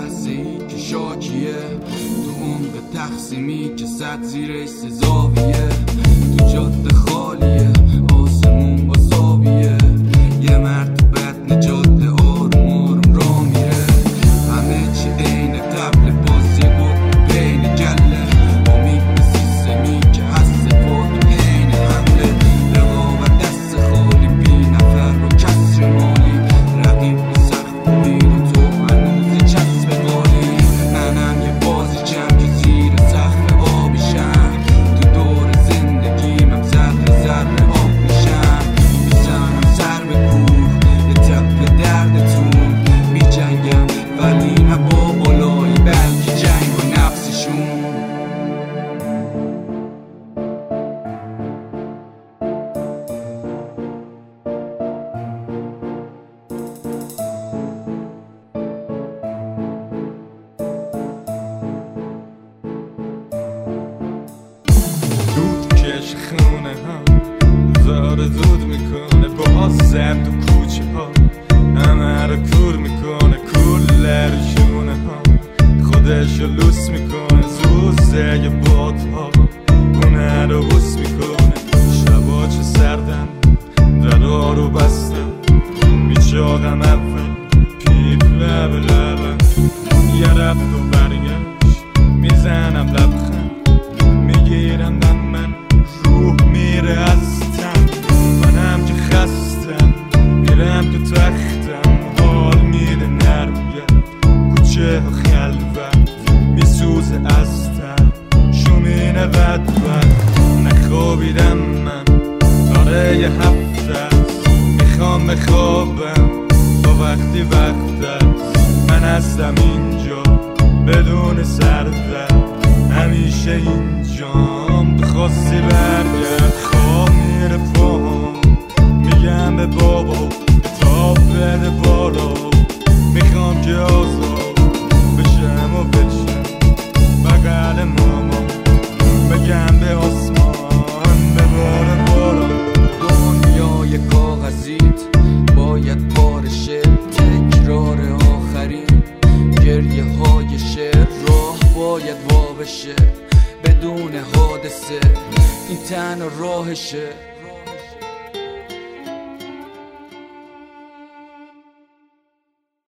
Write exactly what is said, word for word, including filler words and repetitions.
لحظه‌ای که شاکیه، تو عمق تقسیمی که صد زیرش سزاویه، تو جاده خالیه آسمون با زاویه، یه مرد بد نجاده آروم آروم را میره، همه چی عین طبل بازی بود بین گله، امید به سیستمی که هست پاد عین حمله، رقابت دست خالی بی نفر با کسر مالی، رقیب به سخت بین و تو هنوز چسب غالی، منم یه بازی جمع که زیر سخت آبیشم، تو دور زندگیم ذره ذره آب میشم، میزنم سر به کوه یه تپ دردتون، می جنگم ولی نه با بالایی بلکه جنگ و نفسشون. دود کش خونه ها زار زود میکنه، باز زد تو کوچه ها همه رو کور میکنه، کولرشونه ها خودشو لوس میکنه، زوزه یه باد ها خونه رو بوس میکنه، شبا چه سردن درا رو بستم، میچاقم اول پیپ لب لبم، یه رفت و برگشت میزنم لبخند، میگیرم دم من روح میره از تن، منم که خستم میرم تو تختم، حال میده نرمگه کوچه و خلوت، میسوزه از تن شومینه بد بد، نخوابیدم من داره یه هفته است، میخوام بخوابم تا وقتی وقت است، من هستم اینجا بدون سردرد، همیشه اینجام بخواستی برگرد، خواب میره پاهم میگم به بابا تاب بده بالا، میخوام که آزاد بشم و بشم بغل ماما، بگم به آسمان بباره بالا. دنیای کاغذیت باید پارشه، تکرار آخرین گریه های شعر، راه باید وا بشه بدون حادثه، این تنها راهشه.